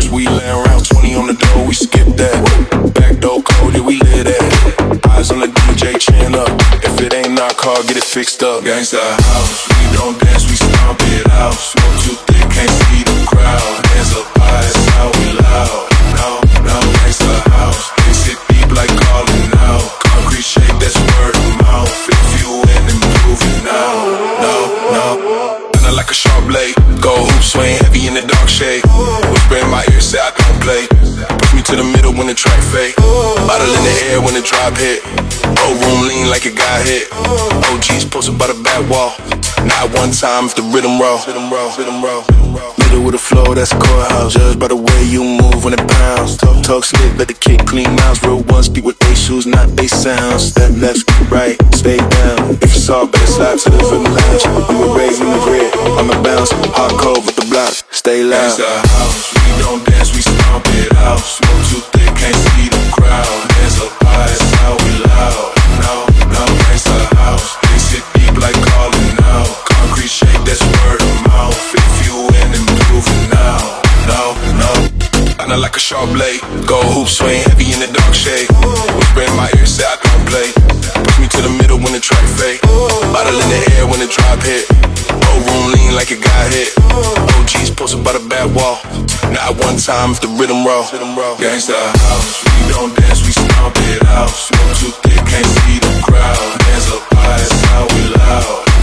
dance, we land round 20 on the door, we skip that. Back door code, yeah, we lit that. Eyes on the DJ, chin up. If it ain't our car, get it fixed up. Gangsta house, we don't dance, we stomp it out. Smoke too thick, can't see the crowd. Hands up high, that's how we loud. No, gangsta house. They sit deep like calling out. Concrete shape, that's word of mouth. If you in, then prove it now. No. Like a sharp blade, go hoop swing, heavy in the dark shade. Whisper in my ear, say I don't play. Push me to the middle when the track fade. Bottle in the air when the drop hit. Whole room lean like it got hit. OGs posted by the back wall. Not one time if the rhythm roll. Middle with the flow, that's a courthouse. Judged by the way you move when it pounds. Talk slick, let the kick clean mouths. Real ones speak with they shoes, not they sounds. Step left, right, stay down. If you saw, better slide to the rhythm lounge. We were raised in the grid, on the bounce. Hard cold with the block, stay loud. Gangsta house, we don't dance, we stomp it out. Smoke too thick, can't see the crowd. Hands up high, that's how we loud. No, gangsta house. They sit deep like calling out. Concrete shape, that's word of mouth. If you in, then prove it now. No. I know like a sharp blade. Go hoop swing, heavy in the dark shade. Whisper in my ear, say I don't play. Push me to the middle when the track fade. Bottle in the air when the drop hit. Whole room lean like it got hit. OGs posted by the back wall. Not one time if the rhythm roll. Gangsta house, we don't dance, we stomp it out. Smoke too thick, can't see the crowd. Hands up high, that's how we loud.